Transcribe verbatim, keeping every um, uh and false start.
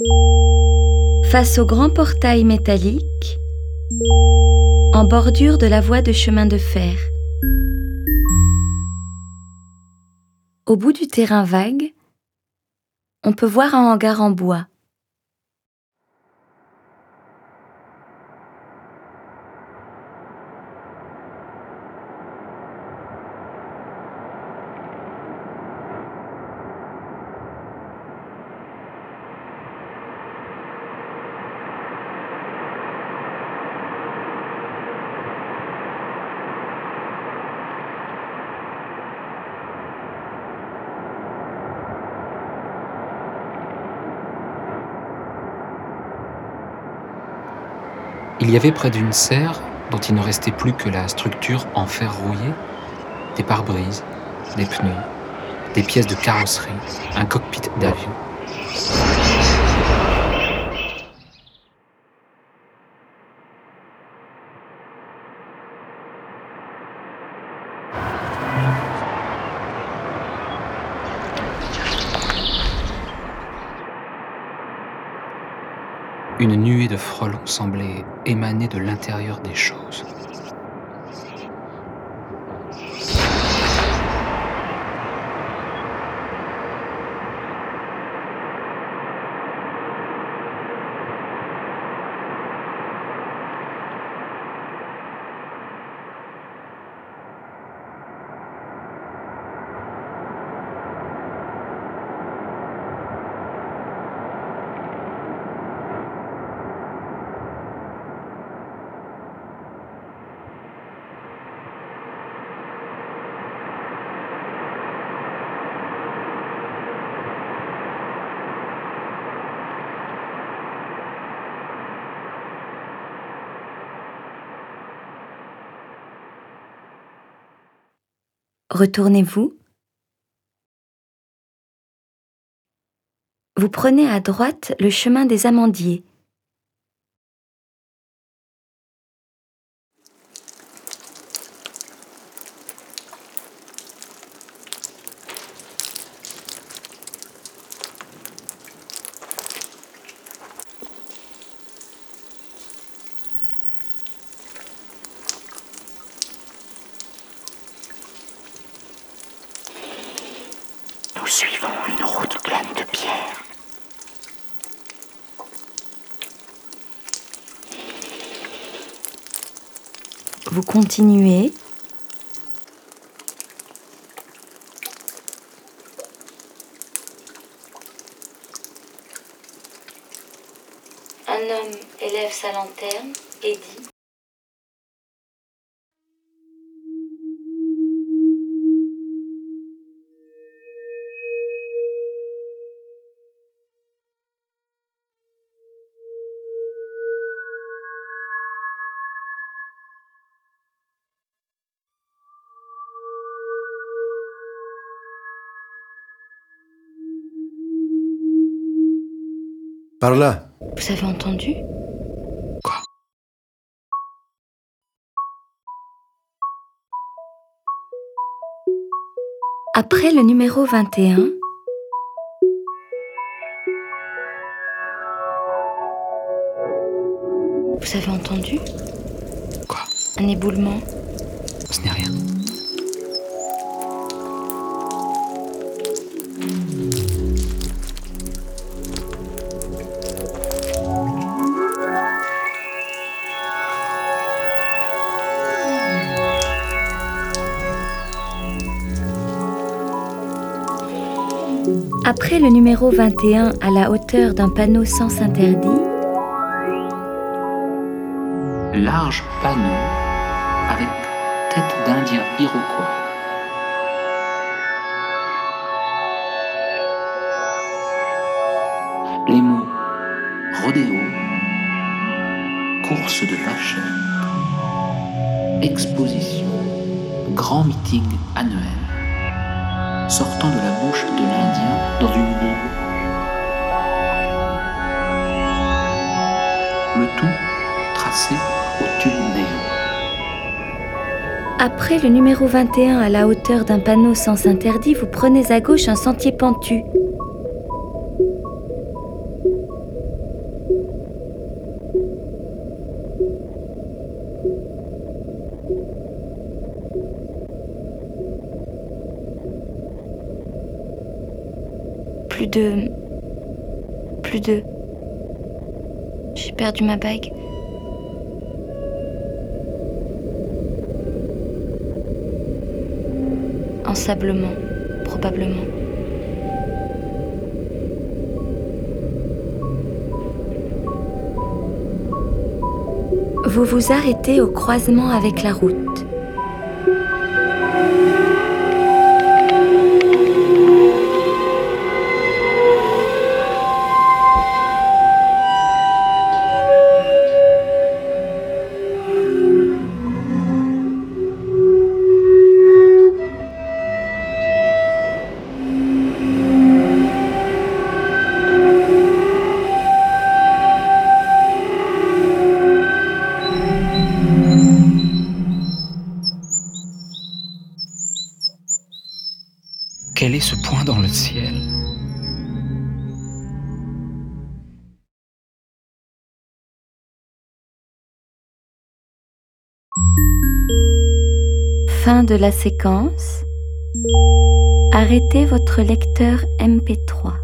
Face au grand portail métallique, en bordure de la voie de chemin de fer. Au bout du terrain vague, on peut voir un hangar en bois. Il y avait près d'une serre, dont il ne restait plus que la structure en fer rouillé, des pare-brises, des pneus, des pièces de carrosserie, un cockpit d'avion. Une nuée de frelons semblait émaner de l'intérieur des choses. Retournez-vous. Vous prenez à droite le chemin des Amandiers. Nous suivons une route pleine de pierres. Vous continuez. Un homme élève sa lanterne et dit: Par là. Vous avez entendu? Quoi? Après le numéro vingt et un, vous avez entendu? Quoi? Un éboulement. Ce n'est rien. Après le numéro vingt et un à la hauteur d'un panneau sens interdit, Large panneau avec tête d'Indien iroquois. Les mots rodéo, course de vacheurs, exposition, grand meeting annuel, sortant de la bouche de l'Indien dans une bulle. Le tout tracé au tube néon. après le numéro vingt et un à la hauteur d'un panneau sens interdit, vous prenez à gauche un sentier pentu. Plus de... Plus de... J'ai perdu ma bague. Ensablement, probablement. Vous vous arrêtez au croisement avec la route. Quel est ce point dans le ciel? Fin de la séquence. Arrêtez votre lecteur M P trois.